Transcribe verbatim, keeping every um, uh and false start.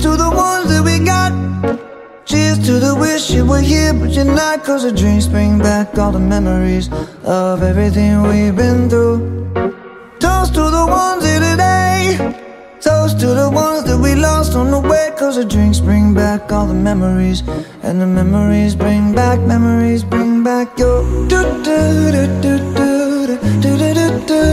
to the ones that we got. Cheers to the wish you were here but you're not. Cause the drinks bring back all the memories of everything we've been through. Toast to the ones here today. Toast to the ones that we lost on the way. Cause the drinks bring back all the memories, and the memories bring back, memories bring back your do do do do do do do do do.